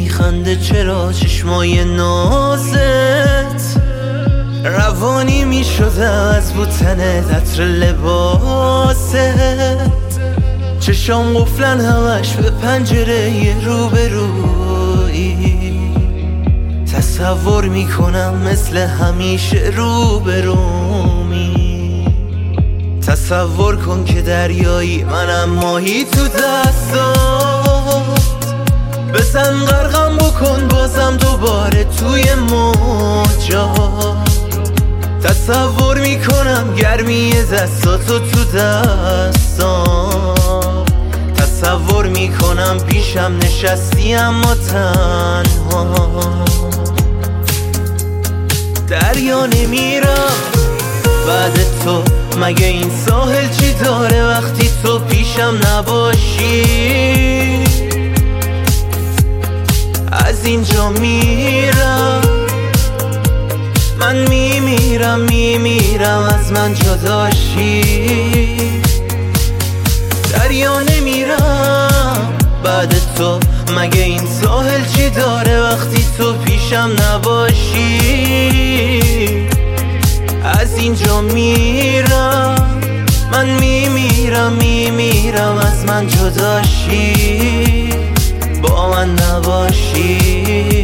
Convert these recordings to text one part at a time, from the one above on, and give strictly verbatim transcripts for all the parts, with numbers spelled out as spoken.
میخنده چرا چشمای نازت روانی میشده از بوتن عطر لباست. چشام قفلن همش به پنجره روبرویی، تصور میکنم مثل همیشه روبرومی. تصور کن که دریایی منم ماهی تو دستات، بزن غرقم بکن بازم دوباره توی موجات. تصور میکنم گرمی دستاتو تو دستام، تصور میکنم پیشم نشستی اما تنها. دریا نمیرم بعد تو، مگه این ساحل چی داره وقتی تو پیشم نباشی؟ از اینجا میرم من، میمیرم میمیرم از من جداشی. دریا نمیرم بعد تو، مگه این ساحل چی داره وقتی تو پیشم نباشی؟ از اینجا میرم من، میمیرم میمیرم از من جداشی، با من نباشی.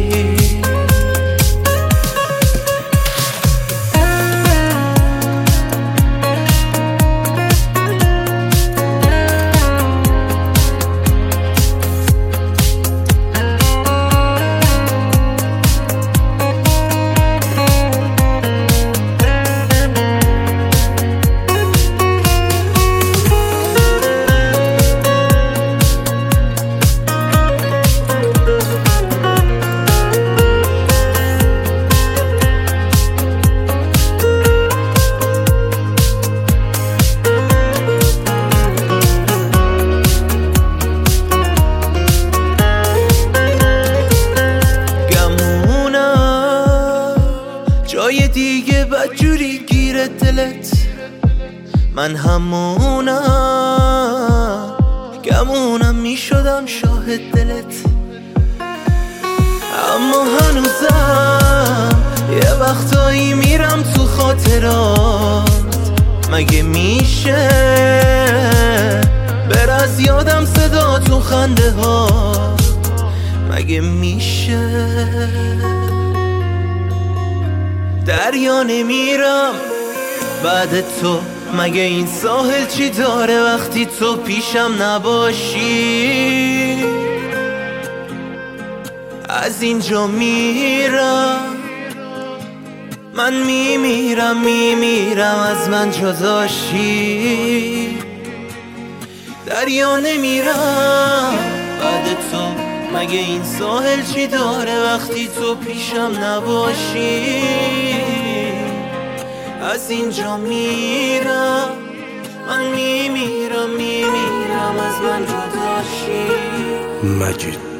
جای دیگه بدجوری گیره دلت، من همونم گمونم میشدم شاهد دلت. اما هنوزم یه وقتایی میرم تو خاطرات، مگه میشه بر از یادم صدا تو خنده ها؟ مگه میشه؟ دریا نمیرم بعد تو، مگه این ساحل چی داره وقتی تو پیشم نباشی؟ از اینجا میرم من، میمیرم میمیرم از من جداشی. دریا نمیرم بعد تو، مگه این ساحل چی داره وقتی تو پیشم نباشی؟ از اینجا میرم من، میمیرم میمیرم از من جداشی. مجید